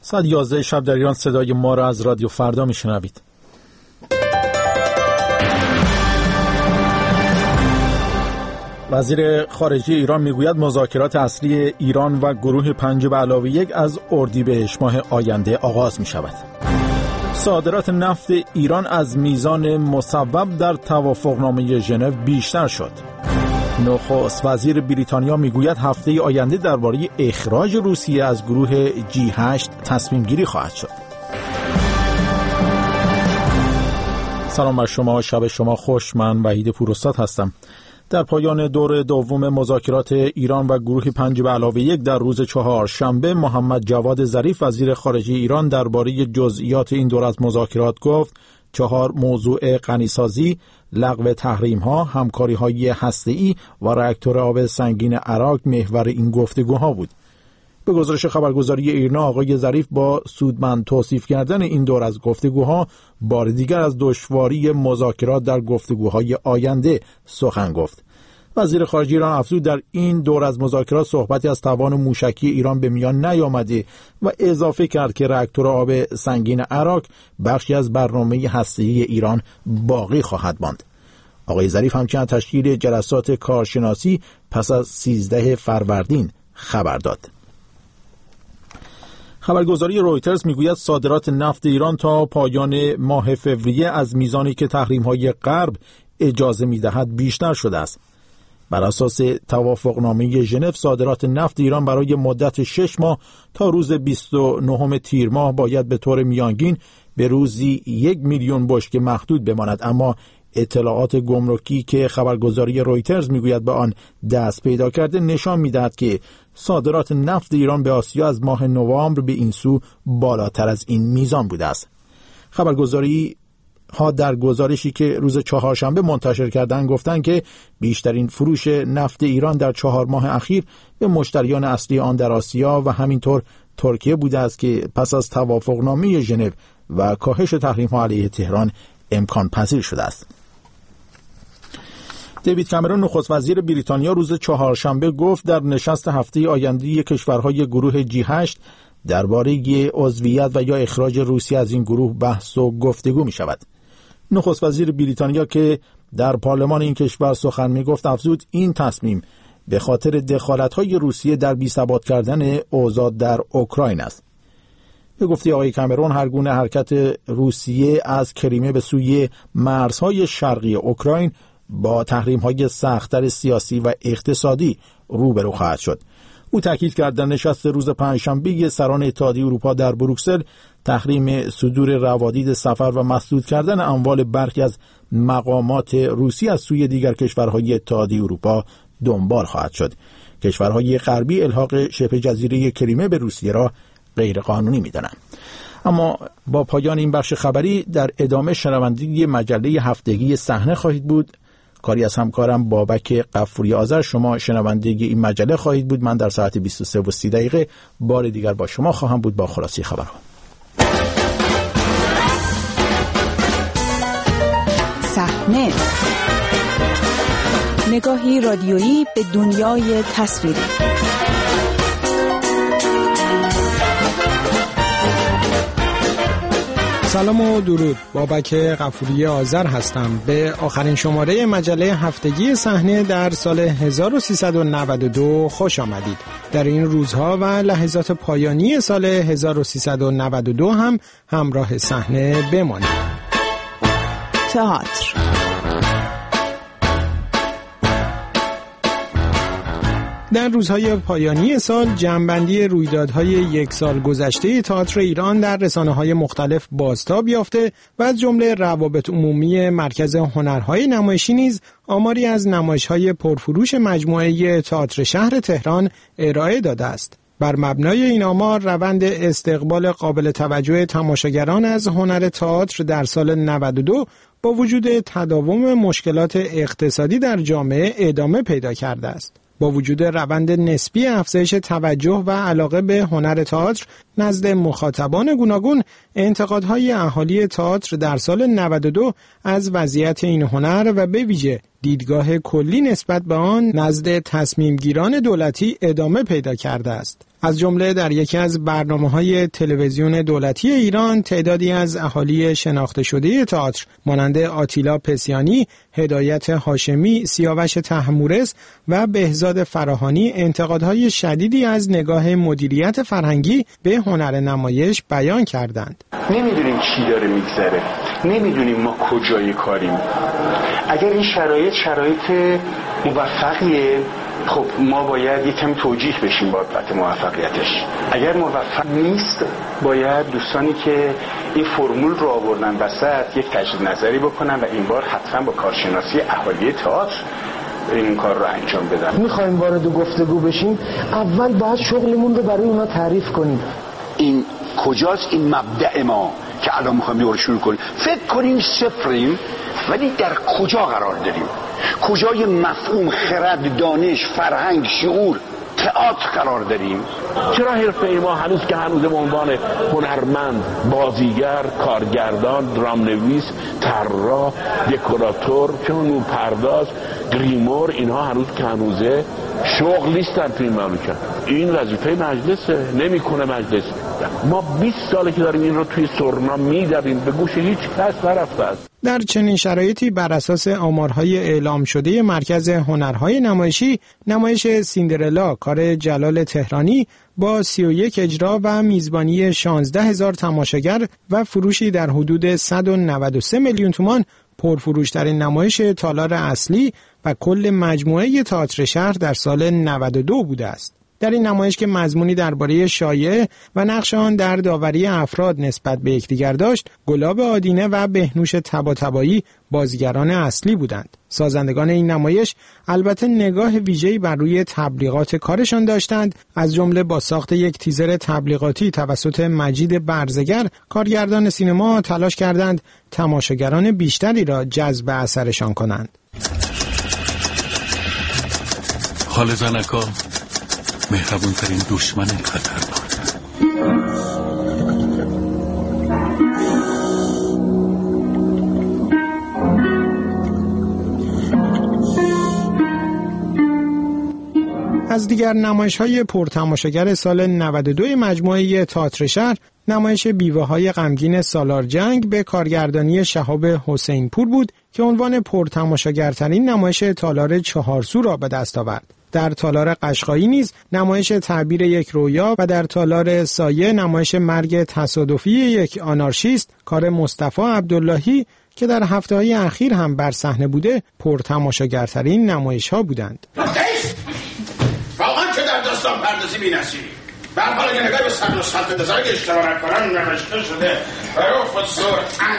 ساعت 11 شب در ایران صدای ما را از رادیو فردا میشنوید. وزیر خارجه ایران میگوید مذاکرات اصلی ایران و گروه 5+1 از اردیبهشت ماه آینده آغاز می شود. صادرات نفت ایران از میزان مصوب در توافقنامه ژنو بیشتر شد. نخست وزیر بریتانیا میگوید هفته آینده درباره اخراج روسیه از گروه G8 تصمیم گیری خواهد شد. سلام بر شما، شب شما خوش. من وحید پوراستاد هستم. در پایان دور دوم مذاکرات ایران و گروه 5+1 در روز چهارشنبه، محمد جواد ظریف وزیر خارجه ایران درباره جزئیات این دور از مذاکرات گفت 4 موضوع غنیسازی، لغو تحریم‌ها، همکاری‌های هسته‌ای و راکتور آب سنگین عراق محور این گفتگوها بود. به گزارش خبرگزاری ایرنا، آقای ظریف با سودمند توصیف کردن این دور از گفتگوها بار دیگر از دشواری مذاکرات در گفتگوهای آینده سخن گفت. وزیر خارجه ایران افزود در این دور از مذاکرات صحبتی از توان موشکی ایران به میان نیامده و اضافه کرد که راکتور آب سنگین عراق بخشی از برنامه هسته‌ای ایران باقی خواهد ماند. آقای ظریف همچنین تشکیل جلسات کارشناسی پس از 13 فروردین خبر داد. خبرگزاری رویترز میگوید صادرات نفت ایران تا پایان ماه فوریه از میزانی که تحریم‌های غرب اجازه می‌دهد بیشتر شده است. بر اساس توافقنامه ژنو صادرات نفت ایران برای مدت 6 ماه تا روز 29 تیر ماه باید به طور میانگین به روزی 1 میلیون بشکه محدود بماند، اما اطلاعات گمرکی که خبرگزاری رویترز میگوید به آن دست پیدا کرده نشان میدهد که صادرات نفت ایران به آسیا از ماه نوامبر به این سو بالاتر از این میزان بوده است. خبرگزاری ها در گزارشی که روز چهارشنبه منتشر کردند گفتند که بیشترین فروش نفت ایران در 4 ماه اخیر به مشتریان اصلی آن در آسیا و همینطور ترکیه بوده است که پس از توافقنامه ژنو و کاهش تحریم‌ها علیه تهران امکان پذیر شده است. دیوید کامرون نخست وزیر بریتانیا روز چهارشنبه گفت در نشست هفته آینده کشورهای گروه G8 درباره عضویت و یا اخراج روسیه از این گروه بحث و گفتگو می شود. نخست وزیر بریتانیا که در پارلمان این کشور سخن می گفت افزود این تصمیم به خاطر دخالت‌های روسیه در بی‌ثبات کردن اوضاع در اوکراین است. به گفته آقای کامرون هر گونه حرکت روسیه از کریمه به سوی مرزهای شرقی اوکراین با تحریم‌های سخت‌تر سیاسی و اقتصادی روبرو خواهد شد. او تاکید کرد در نشست روز پنجشنبه سران اتحادیه اروپا در بروکسل تحریم صدور روادید سفر و مسدود کردن اموال برخی از مقامات روسی از سوی دیگر کشورهای اتحادیه اروپا دنبال خواهد شد. کشورهای غربی الحاق شبه جزیره کریمه به روسیه را غیر قانونی می‌دانند. اما با پایان این بخش خبری در ادامه شنوندگی مجله هفتگی صحنه خواهید بود. کاری از همکارم بابک غفوری آذر. شما شنوندگی این مجله خواهید بود. من در ساعت 23:30 بار دیگر با شما خواهم بود با خلاصه خبرها. صحنه، نگاهی رادیویی به دنیای تصویری. سلام و درود، بابک غفوری آذر هستم. به آخرین شماره مجله هفتگی صحنه در سال 1392 خوش آمدید. در این روزها و لحظات پایانی سال 1392 هم همراه صحنه بمانید. تئاتر. در روزهای پایانی سال جمع‌بندی رویدادهای یک سال گذشته تئاتر ایران در رسانه‌های مختلف بازتاب یافته و از جمله روابط عمومی مرکز هنرهای نمایشی نیز آماری از نمایش‌های پرفروش مجموعه تئاتر شهر تهران ارائه داده است. بر مبنای این آمار روند استقبال قابل توجه تماشاگران از هنر تئاتر در سال 92 با وجود تداوم مشکلات اقتصادی در جامعه ادامه پیدا کرده است. با وجود روند نسبی افزایش توجه و علاقه به هنر تئاتر نزد مخاطبان گوناگون، انتقادهای اهالی تئاتر در سال 92 از وضعیت این هنر و به ویژه دیدگاه کلی نسبت به آن نزد تصمیمگیران دولتی ادامه پیدا کرده است. از جمله در یکی از برنامه‌های تلویزیون دولتی ایران تعدادی از اهالی شناخته شده تئاتر مانند آتیلا پسیانی، هدایت هاشمی، سیاوش طهمورث و بهزاد فراهانی انتقادهای شدیدی از نگاه مدیریت فرهنگی به هنر نمایش بیان کردند. نمیدونیم چی داره میگذره، نمیدونیم ما کجای کاریم. اگر این شرایط موفقیه، خب ما باید یکم توجیه بشیم بابت موفقیتش. اگر موفق نیست، باید دوستانی که این فرمول رو آوردن وسط یک تجدید نظری بکنن و این بار حتما با کارشناسی اهالی تئاتر این کار رو انجام بدن. میخوایم وارد گفتگو بشیم، اول باید شغلمون رو برای اونا تعریف کنیم. این کجاست این مبدأ ما که الان میخوایم دوباره شروع کنیم؟ فکر کنیم صفریم، ولی در کجا قرار داریم؟ کجای مفهوم، خرد، دانش، فرهنگ، شعور، تئاتر قرار داریم؟ چرا حرفه ما هنوز که هنوز به عنوان هنرمند، بازیگر، کارگردان، درامنویس، طراح، دکوراتور، چون پرداز، گریمور، اینها هنوز که هنوزه شغل نیستن تو این مملکت. این وظیفه مجلسه، نمیکنه مجلس. ما 20 ساله که داریم این رو توی سرنا میدویم، به گوش هیچ کس نرفته است. در چنین شرایطی بر اساس آمارهای اعلام شده مرکز هنرهای نمایشی، نمایش سیندرلا کار جلال تهرانی با 31 اجرا و میزبانی 16,000 تماشاگر و فروشی در حدود 193 میلیون تومان پرفروشترین نمایش تالار اصلی و کل مجموعه تئاتر شهر در سال 92 بوده است. در این نمایش که مضمونی درباره شایعه و نقش آن در داوری افراد نسبت به یکدیگر داشت، گلاب آدینه و بهنوش طباطبایی بازیگران اصلی بودند. سازندگان این نمایش البته نگاه ویژه‌ای بر روی تبلیغات کارشان داشتند، از جمله با ساخت یک تیزر تبلیغاتی توسط مجید برزگر، کارگردان سینما تلاش کردند تماشاگران بیشتری را جذب اثرشان کنند. حال زنکا مهربون ترین دشمن خطرناک. از دیگر نمایش‌های پرتماشاگر سال 92 مجموعه تئاتر شهر، نمایش بیوه‌های غمگین سالار جنگ به کارگردانی شهاب حسین پور بود که عنوان پرتماشاگرترین نمایش تالار چهارسو را به دست آورد. در تالار قشقایی نیز نمایش تعبیر یک رویا و در تالار سایه نمایش مرگ تصادفی یک آنارشیست کار مصطفی عبداللهی که در هفته‌های اخیر هم بر صحنه بوده پرتماشاگرترین نمایش‌ها بودند. واقعا که در داستان پردازی بی‌نظیری. به هر حال اگه نگاه به صدر و سلطنت نظاری که اشتباه نکنن نوشته شده پروفسور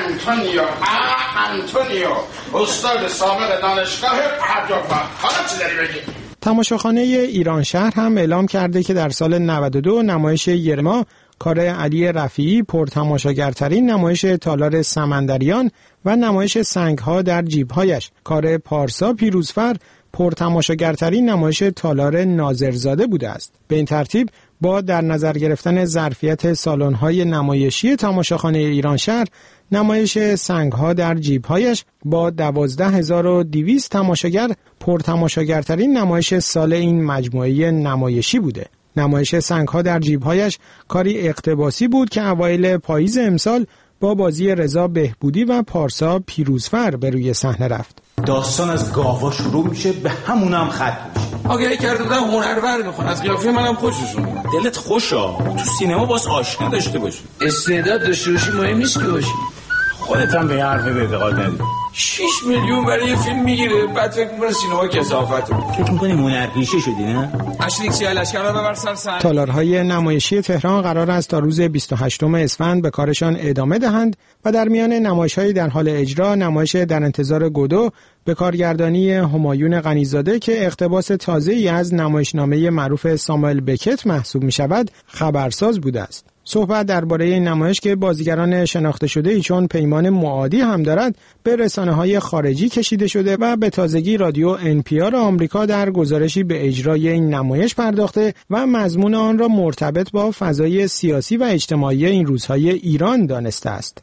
آنتونیو استاد سابق دانشگاه پادووا. حالا چی داری بگی؟ تماشاخانه ایران شهر هم اعلام کرده که در سال 92 نمایش یرما کار علی رفیعی پرتماشاگرترین نمایش تالار سمندریان و نمایش سنگ‌ها در جیب‌هایش کار پارسا پیروزفر پرتماشاگرترین نمایش تالار ناظرزاده بوده است. به این ترتیب با در نظر گرفتن ظرفیت سالن‌های نمایشی تماشاخانه ایران شهر، نمایش سنگ‌ها در جیب‌هایش با 12,200 تماشاگر پرتماشاگرترین نمایش سال این مجموعه نمایشی بوده. نمایش سنگ‌ها در جیب‌هایش کاری اقتباسی بود که اوایل پاییز امسال با بازی رضا بهبودی و پارسا پیروزفر به روی صحنه رفت. داستان از گاوا شروع میشه، به همونم ختم میشه. آگهی کرده بودن هنرور میخوان، از قیافه منم خوششون میاد. دلت خوشا، تو سینما باز آشنا داشته باشی. استعداد داشته باشی مهم نیست که باشی. خودت هم به این حرف اعتقاد نداری. 6 میلیون برای یه فیلم میگیره، بعد فکر میکنه سینما کثافته. فکر میکنی هنرپیشه شدی نه؟ اشلیک لشکر رو ببر سر صحنه. تالارهای نمایشی تهران قرار است تا روز 28 اسفند به کارشان ادامه دهند و در میان نمایش‌های در حال اجرا نمایش در انتظار گودو به کارگردانی همایون غنیزاده که اقتباس تازه‌ای از نمایشنامه معروف ساموئل بکت محسوب می‌شود خبرساز بوده است. صحبت درباره این نمایش که بازیگران شناخته شده‌ای چون پیمان معادی هم دارد به رسانه‌های خارجی کشیده شده و به تازگی رادیو NPR آمریکا در گزارشی به اجرای این نمایش پرداخته و مضمون آن را مرتبط با فضای سیاسی و اجتماعی این روزهای ایران دانسته است.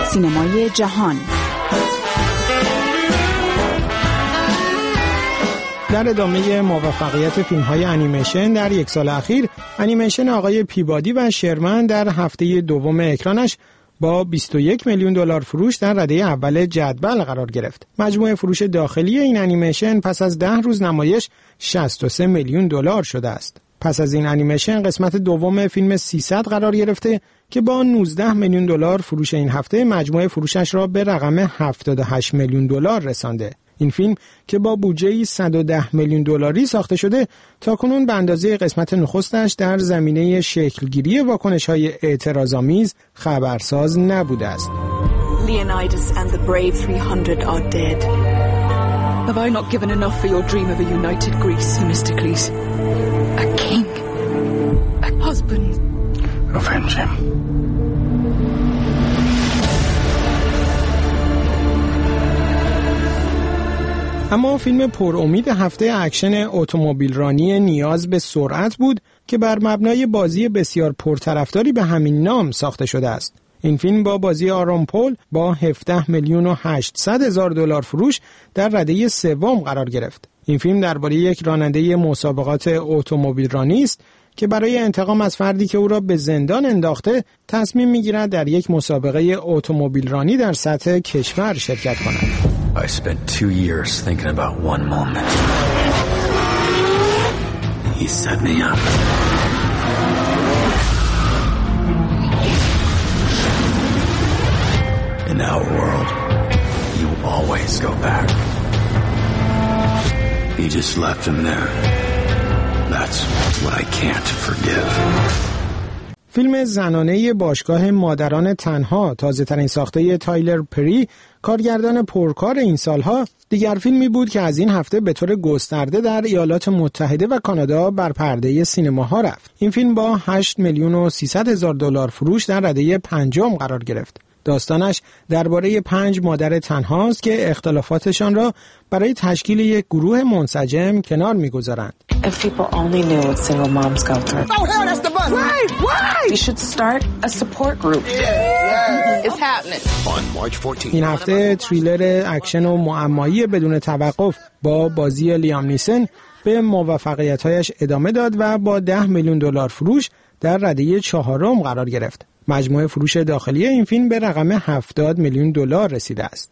سینمای جهان. در ادامه موفقیت فیلم‌های انیمیشن در یک سال اخیر، انیمیشن آقای پیبادی و شرمن در هفته دوم اکرانش با 21 میلیون دلار فروش در رده اول جدول قرار گرفت. مجموع فروش داخلی این انیمیشن پس از 10 روز نمایش 63 میلیون دلار شده است. پس از این انیمیشن قسمت دوم فیلم 300 قرار گرفته که با 19 میلیون دلار فروش این هفته مجموع فروشش را به رقم 78 میلیون دلار رسانده. این فیلم که با بودجه 110 میلیون دلاری ساخته شده تاکنون به اندازه قسمت نخستش در زمینه شکلگیری واکنش‌های اعتراض‌آمیز خبرساز نبوده است. Leonidas and the brave 300 are dead. Have I not given enough for your dream of a united Greece, Themistocles? A king, a husband. Avenge him. اما فیلم پرامید هفته اکشن اتومبیل رانی نیاز به سرعت بود که بر مبنای بازی بسیار پرطرفداری به همین نام ساخته شده است. این فیلم با بازی آرون پول با 17 میلیون و 800 هزار دلار فروش در رده سوم قرار گرفت. این فیلم درباره یک راننده مسابقات اتومبیل رانی است که برای انتقام از فردی که او را به زندان انداخته تصمیم می‌گیرد در یک مسابقه اتومبیل رانی در سطح کشور شرکت کند. I spent 2 years thinking about one moment. He set me up. In our world, you always go back. He just left him there. That's what I can't forgive. فیلم زنانه باشگاه مادران تنها، تازه‌ترین ساخته تایلر پری، کارگردان پرکار این سالها، دیگر فیلمی بود که از این هفته به طور گسترده در ایالات متحده و کانادا بر پرده سینماها رفت. این فیلم با 8 میلیون و 300 هزار دلار فروش در رده پنجم قرار گرفت. داستانش درباره 5 مادر تنهاست که اختلافاتشان را برای تشکیل یک گروه منسجم کنار می‌گذارند. If people only knew what single moms go through. Oh hell, that's the button. Right. You should start a support group. It's happening. On March 14th. این هفته تریلر اکشن و معمایی بدون توقف با بازی لیام نیسن به موفقیت‌هایش ادامه داد و با 10 میلیون دلار فروش در رده چهارم قرار گرفت. مجموع فروش داخلی این فیلم به رقم 70 میلیون دلار رسیده است.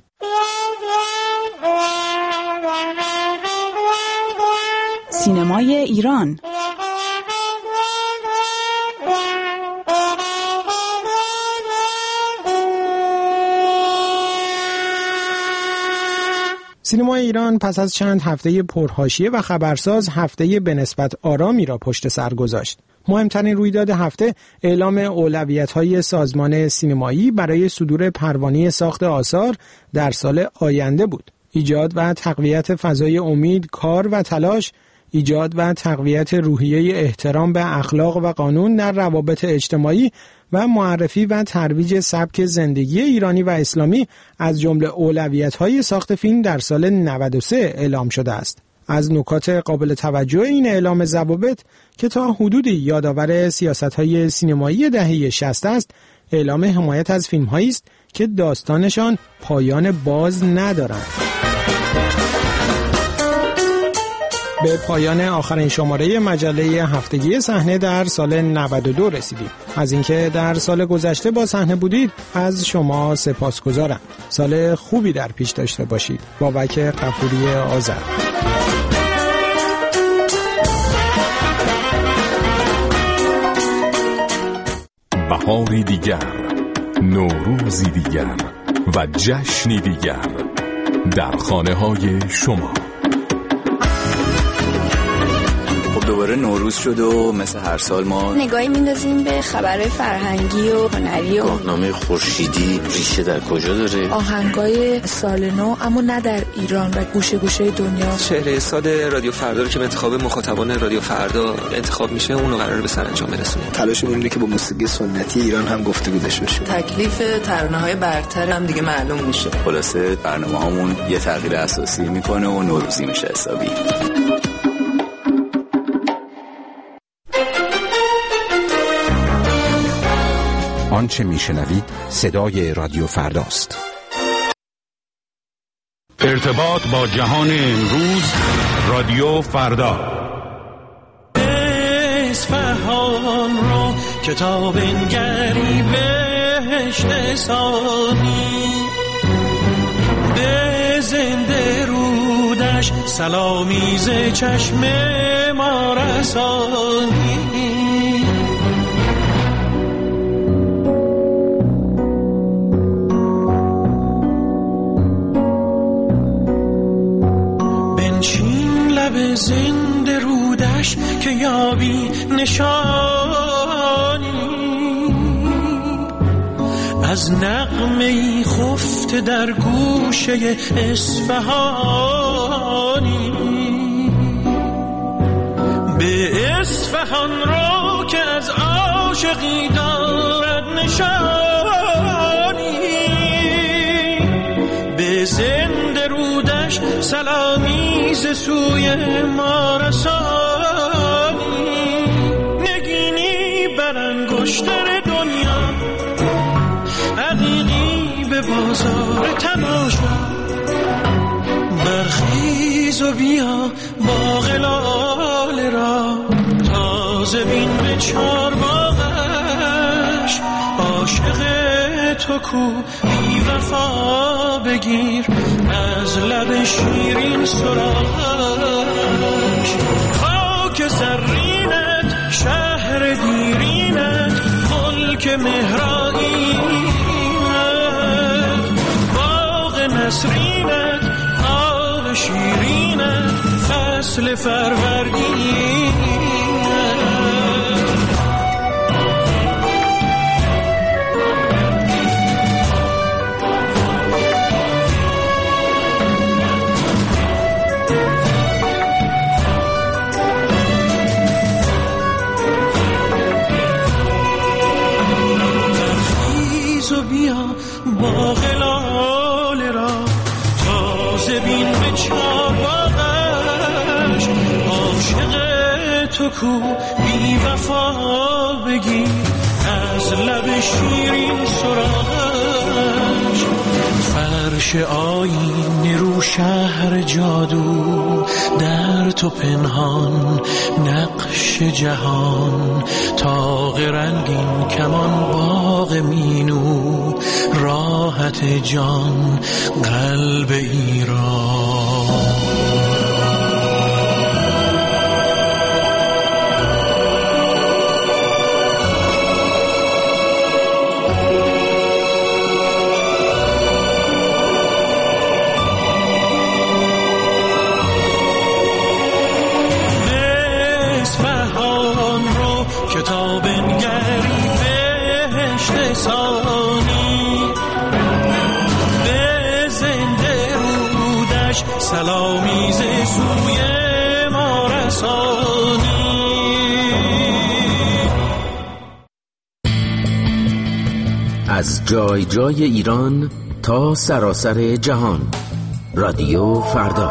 سینمای ایران. سینمای ایران پس از چند هفته پرحاشیه و خبرساز هفته به نسبت آرامی را پشت سر گذاشت. مهمترین رویداد هفته اعلام اولویت‌های سازمان سینمایی برای صدور پروانه ساخت آثار در سال آینده بود. ایجاد و تقویت فضای امید، کار و تلاش، ایجاد و تقویت روحیه احترام به اخلاق و قانون در روابط اجتماعی و معرفی و ترویج سبک زندگی ایرانی و اسلامی از جمله اولویت‌های ساخت فیلم در سال 93 اعلام شده است. از نکات قابل توجه این اعلام ضوابط که تا حدودی یادآور سیاست‌های سینمایی دهه 60 است، اعلام حمایت از فیلم‌هایی است که داستانشان پایان باز ندارند. به پایان آخرین شماره مجله هفتگی صحنه در سال 92 رسیدیم. از اینکه در سال گذشته با صحنه بودید از شما سپاسگزارم. سال خوبی در پیش داشته باشید. بابک غفوری آذر. بهاری دیگر، نوروزی دیگر و جشنی دیگر در خانه‌های شما. دوباره نوروز شد و مثل هر سال ما نگاهی میندازیم به خبرهای فرهنگی و هنری و گاهنامه خورشیدی ریشه در کجا داره، آهنگای سال نو اما نه در ایران و گوشه گوشه دنیا. چهره سال رادیو فردا رو که به انتخاب مخاطبان رادیو فردا انتخاب میشه اون رو قراره به سرانجام برسونیم. تلاشمون اینه که با موسیقی سنتی ایران هم گفتگو داشته باشیم. تکلیف ترانه‌های برتر هم دیگه معلوم میشه. خلاصه برنامه‌هامون یه تغییر اساسی میکنه و نوروزی میشه حسابی. آنچه میشنوید صدای رادیو فرداست. ارتباط با جهان امروز، رادیو فردا. اصفهان رو کتاب انگری بهشت ثانی، به زنده رودش سلامی ز چشم ما رسانی. بنشین لب زنده رودش که یابی نشانی از نغمه‌ای خفته در گوشه اصفهانی. به اصفهان رو که از عاشقی دارد نشانی، به زنده رودش سلامی ز سوی ما رسانی. نگینی بر انگشتر دنیا، عقیقی به بازار تماشا، برخیز و بیا باغ لاله را تازه بین به چارباغش. عاشق تو کو بی وفا بگیر از لب شیرین سراغش. خاک زرینت شهر دیرینت ملک مهرائینت، باغ نسرینت آب شیرینت فصل فروردینت. باغ لاله را تازه بین به چارباغش. عاشق تو کو بی وفا بگیر از لب شیرین سراغش. فرش آیینه رو شهر جادو، در تو پنهان نقش جهان. طاق رنگین کمان باغ مینو، راحت جان قلب ایران. کتاب انگری بهشت ثانی، به زنده رودش سلامی ز سوی ما رسانی. از جای جای ایران تا سراسر جهان، رادیو فردا.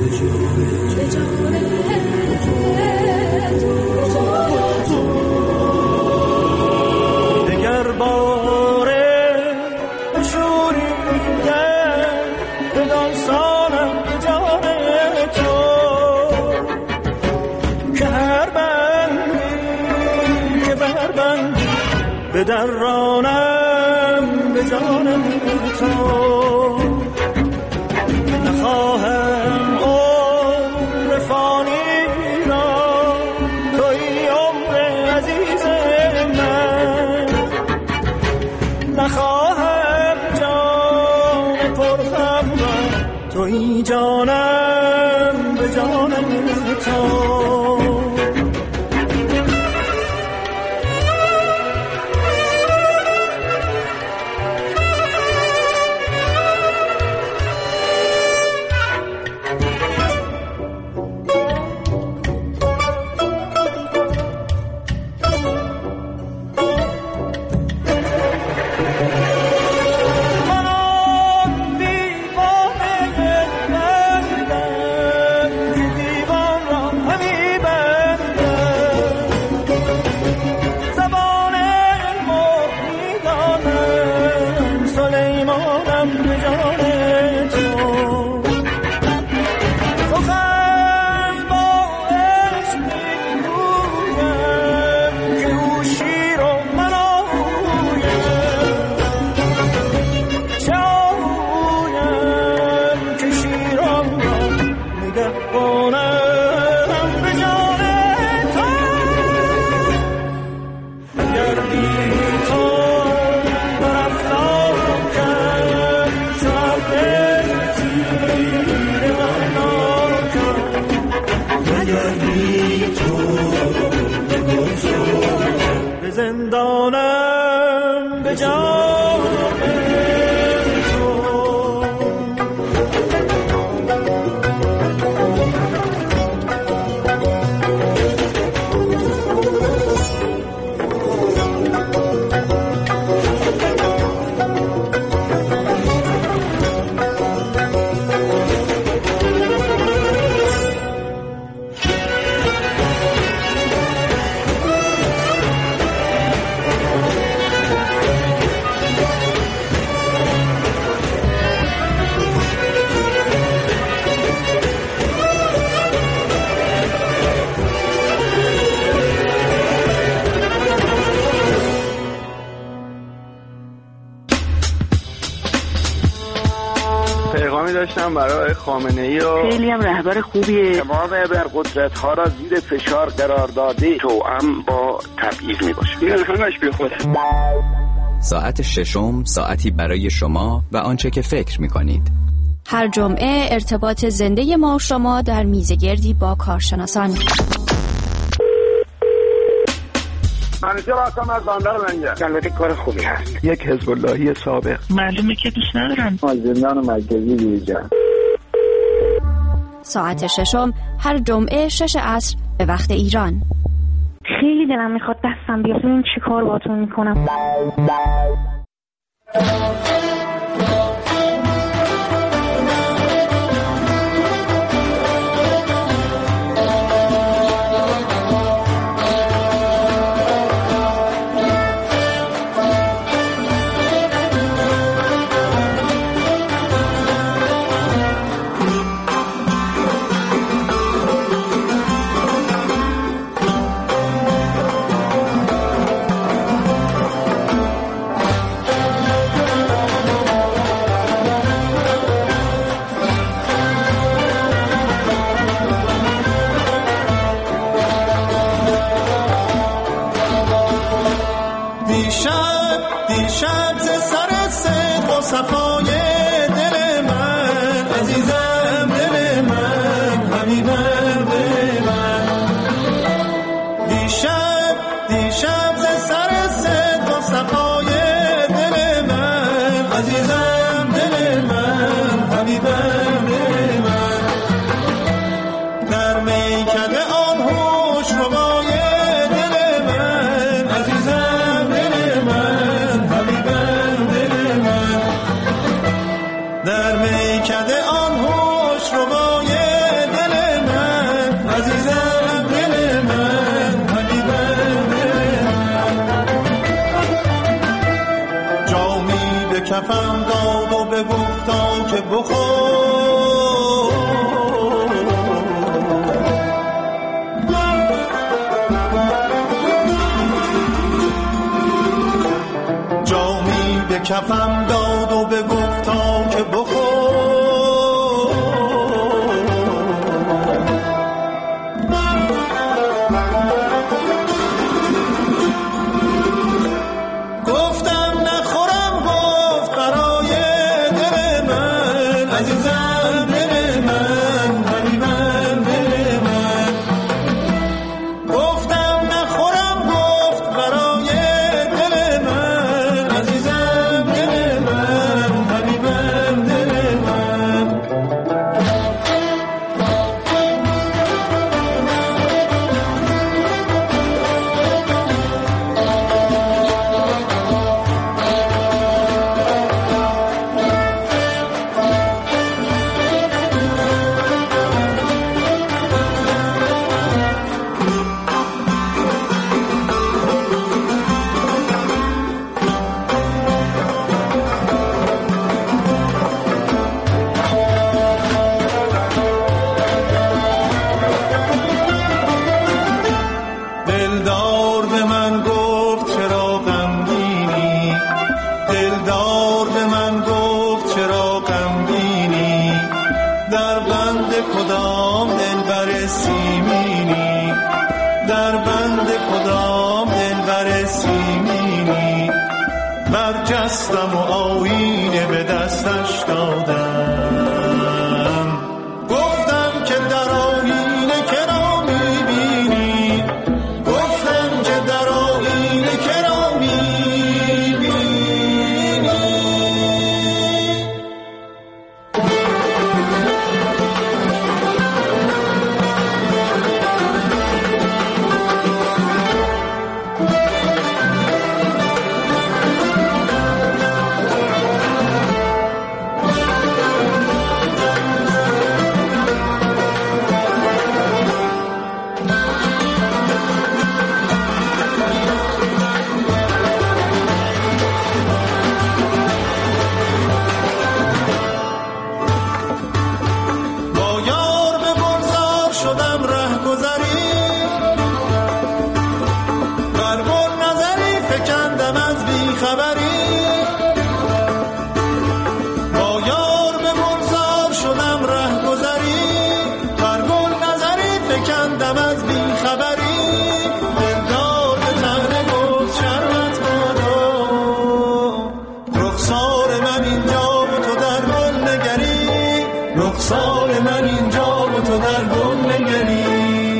دگر باره بشوریدن بدان سانم به جان تو که هر بندی که بربندی به درانم به جان تو نخواهم عمر فانی را توی عمر عزیز من نخواهم جان پرخم را توی جانم به جان تو زندانم به جان داشتم برای خامنه‌ای و خیلی هم رهبر خوبیه. تمام ابرقدرت‌ها را زیر فشار قرار داده توأم با تبعیض میباشه. این همش بی خوده. ساعت ششم ساعتی برای شما و آنچه که فکر می‌کنید. هر جمعه ارتباط زنده ما و شما در میزگردی با کارشناسان. منیجر هستم از بندر لنگر. البته کار خوبی هست. یک حزب اللهی سابق. معلومه که دوست ندارم. از زندان مرکزی بیرون. ساعت ششم هر جمعه 6 عصر به وقت ایران. خیلی دلم میخواد دستم بیاد ببینم چی کار باهاتون میکنم. دیشب ز سر صدق و صفای دل من عزیزم دل من حبیبم دل من دیشب ز سر صدق و صفای دل من عزیزم دل من حبیبم دل من در میکده آن هوش ربای دل من عزیزم دل من حبیبم دل من در میکده آن هوش ربای کفم داد و بگفتا که بخور، جامی به کفم داد و بگفتا که بخور، برجستم و آینه به دستش دادم، گفتم که در آینه که را میبینی، گفتم که در آینه که را میبینی. رخسار من اینجا و تو در گل نگری.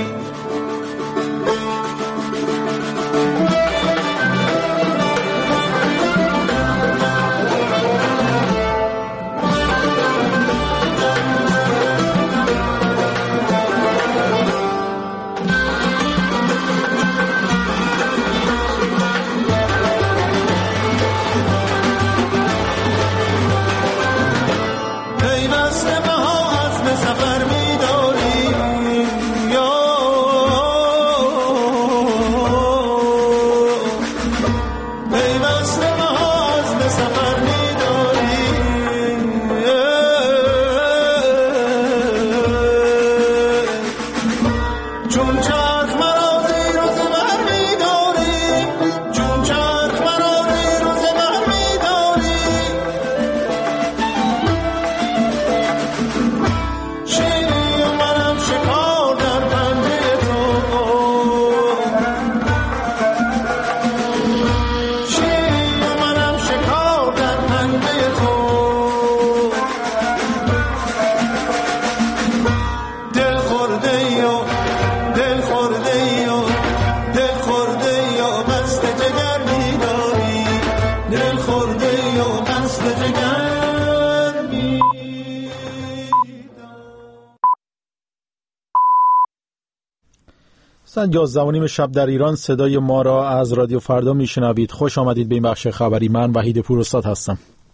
ساعت 11:30 شب در ایران. صدای ما را از رادیو فردا میشنوید. خوش آمدید به این بخش خبری. من وحید پوراستاد هستم.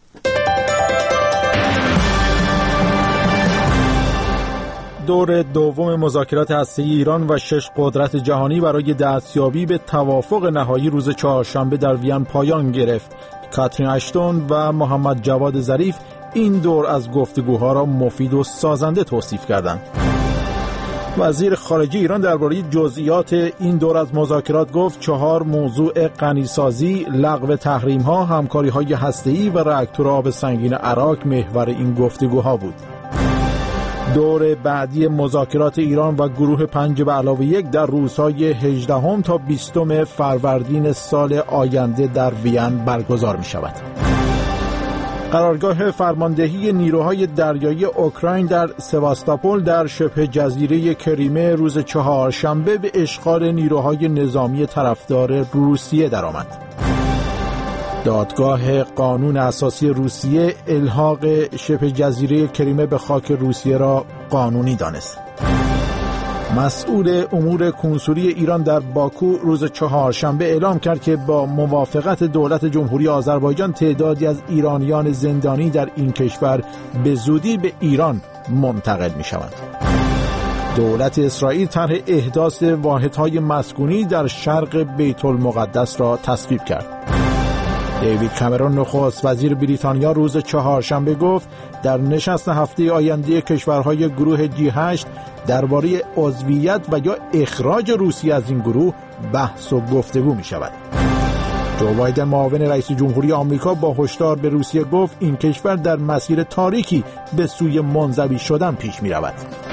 دور دوم مذاکرات هسته‌ای ایران و 6 قدرت جهانی برای دستیابی به توافق نهایی روز چهارشنبه در وین پایان گرفت. کاترین اشتون و محمد جواد ظریف این دور از گفتگوها را مفید و سازنده توصیف کردند. وزیر خارجه ایران درباره جزئیات این دور از مذاکرات گفت 4 موضوع غنیسازی، لغو تحریم‌ها، همکاری‌های هسته‌ای و راکتور آب سنگین عراق محور این گفتگوها بود. دور بعدی مذاکرات ایران و گروه 5+1 در روزهای 18 تا 20 فروردین سال آینده در وین برگزار می‌شود. قرارگاه فرماندهی نیروهای دریایی اوکراین در سواستاپول در شبه جزیره کریمه روز چهارشنبه به اشغال نیروهای نظامی طرفدار روسیه درآمد. دادگاه قانون اساسی روسیه الحاق شبه جزیره کریمه به خاک روسیه را قانونی دانست. مسئول امور کنسولی ایران در باکو روز چهارشنبه اعلام کرد که با موافقت دولت جمهوری آذربایجان تعدادی از ایرانیان زندانی در این کشور به زودی به ایران منتقل می شوند. دولت اسرائیل طرح احداث واحدهای مسکونی در شرق بیت المقدس را تصویب کرد. دیوید کامرون نخست وزیر بریتانیا روز چهارشنبه گفت در نشست هفته آینده کشورهای گروه G8 درباره عضویت و یا اخراج روسیه از این گروه بحث و گفتگو می شود. جو بایدن معاون رئیس جمهوری آمریکا با هشدار به روسیه گفت این کشور در مسیر تاریکی به سوی منزوی شدن پیش می رود.